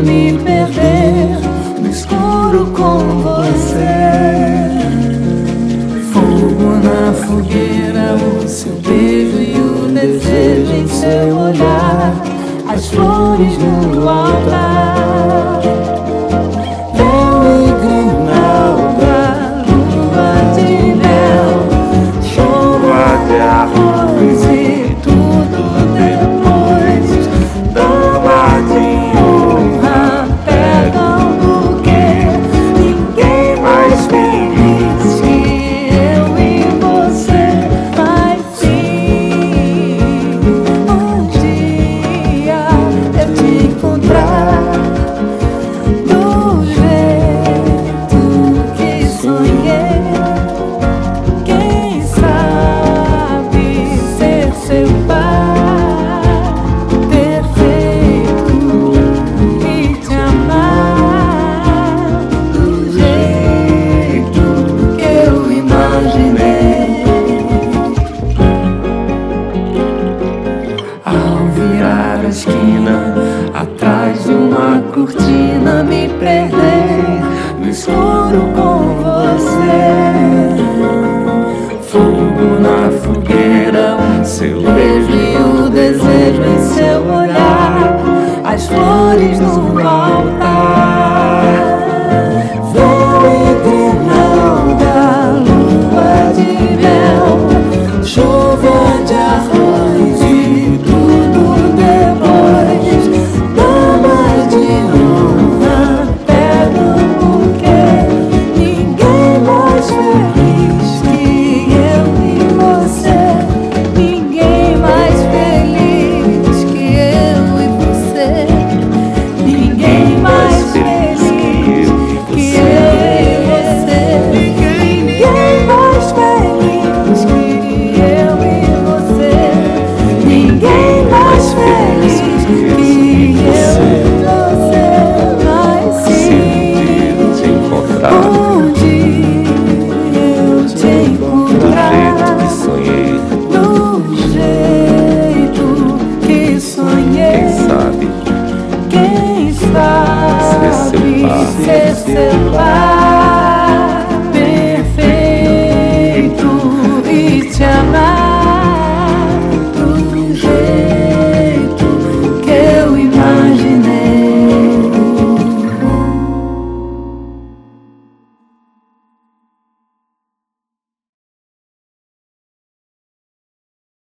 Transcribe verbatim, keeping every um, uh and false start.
me perder no escuro com você. Fogo na fogueira, o seu beijo e o desejo em seu olhar, as flores no altar. Véu e grinalda, lua de mel, chuva de arroz e tudo depois. Dama de honra, pega um buquê, ninguém mais feliz que eu e você. Mas sim, um dia eu te encontrar do jeito que sonhei. Quem sabe ser seu pai perfeito e te amar do jeito que eu imaginei. Ao virar a esquina, atrás de uma cortina, me perder no escuro com você. Fogo na fogueira, o seu beijo e o desejo em seu olhar, as flores no altar. Véu e grinalda, lua de mel, chuva